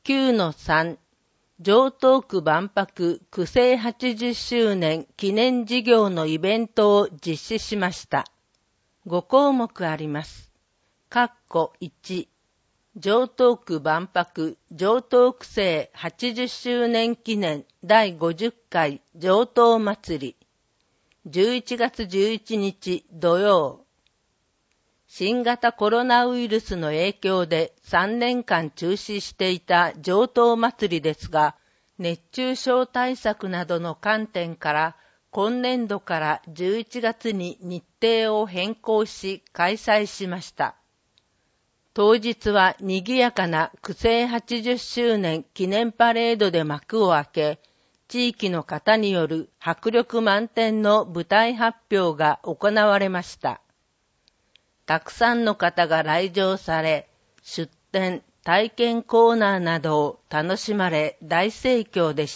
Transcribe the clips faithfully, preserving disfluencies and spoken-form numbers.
きゅうのさん 城東区万博区政はちじゅっしゅうねん記念事業のイベントを実施しました。ご項目あります。括弧いち、城東区万博城東区政はちじゅっしゅうねん記念だいごじゅっかい城東祭りじゅういちがつじゅういちにち土曜。新型コロナウイルスの影響でさんねんかん中止していた城東祭りですが、熱中症対策などの観点から今年度からじゅういちがつに日程を変更し開催しました。当日は賑やかな区政はちじゅっしゅうねん記念パレードで幕を開け、地域の方による迫力満点の舞台発表が行われました。たくさんの方が来場され、出展、体験コーナーなどを楽しまれ大盛況でした。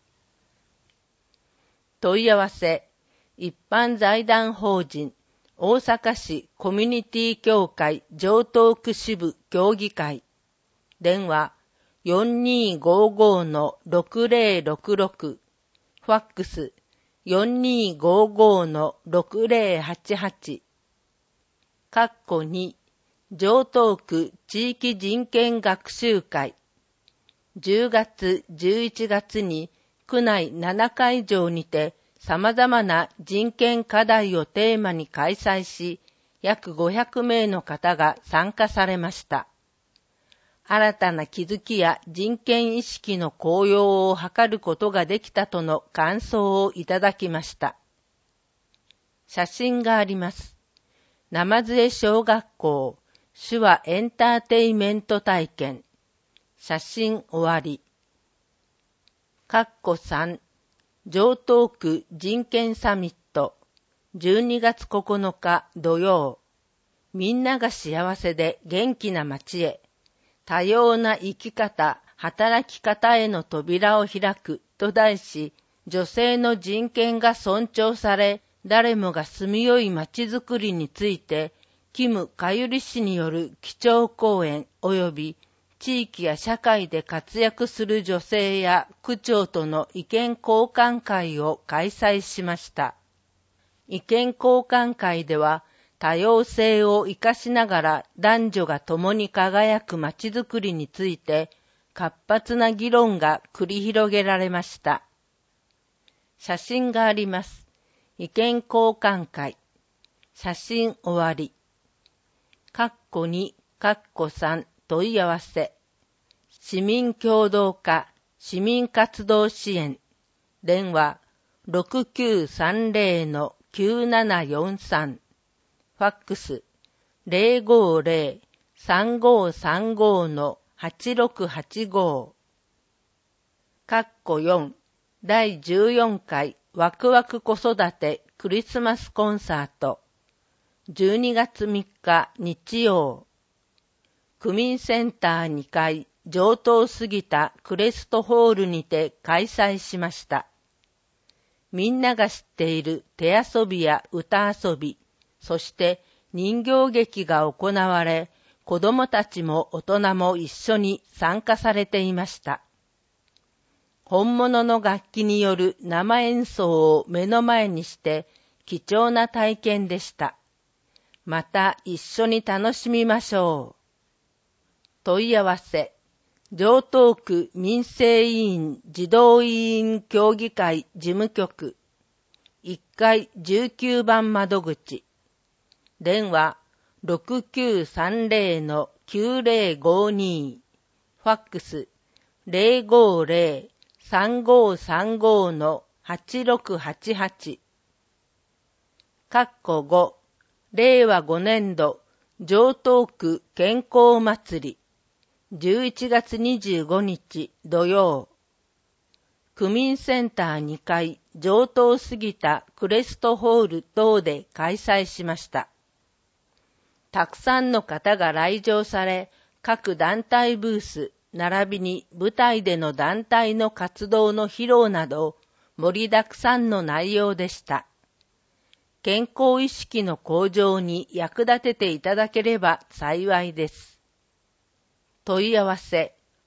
問い合わせ、一般財団法人、大阪市コミュニティ協会城東区支部協議会。電話 よんにーごーごーのろくぜろろくろく。ファックス よんにーごーごーのろくぜろはちはち。括弧に、城東区地域人権学習会。じゅうがつ、じゅういちがつに区内ななかいじょうにて様々な人権課題をテーマに開催し、約ごひゃくめいの方が参加されました。新たな気づきや人権意識の高揚を図ることができたとの感想をいただきました。写真があります。生杖小学校手話エンターテイメント体験。写真終わり。括弧さん、城東区人権サミットじゅうにがつここのか土曜。みんなが幸せで元気な街へ。多様な生き方、働き方への扉を開くと題し、女性の人権が尊重され、誰もが住みよい街づくりについて、キム・カユリ氏による基調講演及び地域や社会で活躍する女性や区長との意見交換会を開催しました。意見交換会では、多様性を生かしながら男女が共に輝く街づくりについて活発な議論が繰り広げられました。写真があります。意見交換会。写真終わり。括弧に、括弧さん問い合わせ。市民協働課市民活動支援。電話 ろくきゅうさんぜろのきゅうななよんさん。ファックス ぜろごぜろさんごさんごのはちろくはちご。括弧よんだいじゅうよんかいワクワク子育てクリスマスコンサートじゅうにがつみっか日曜。区民センターにかい城東杉田クレストホールにて開催しました。みんなが知っている手遊びや歌遊び、そして人形劇が行われ、子どもたちも大人も一緒に参加されていました。本物の楽器による生演奏を目の前にして貴重な体験でした。また一緒に楽しみましょう。問い合わせ。城東区民生委員児童委員協議会事務局いっかいじゅうきゅうばん窓口。電話 ろくきゅうさんぜろのきゅうぜろごに。ファックス ぜろごぜろさんごさんごのはちろくはちはち。括弧ごれいわごねんど城東区健康祭りじゅういちがつにじゅうごにち土曜。区民センターにかい城東杉田クレストホール等で開催しました。たくさんの方が来場され、各団体ブース、並びに舞台での団体の活動の披露など盛りだくさんの内容でした。健康意識の向上に役立てていただければ幸いです。問い合わせ、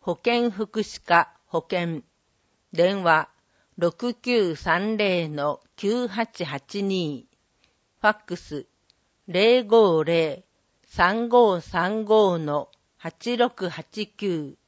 保健福祉課保健。電話 ろくきゅうさんぜろのきゅうはちはちに。ファックス ゼロごゼロ さんごさんごのはちろくはちきゅう。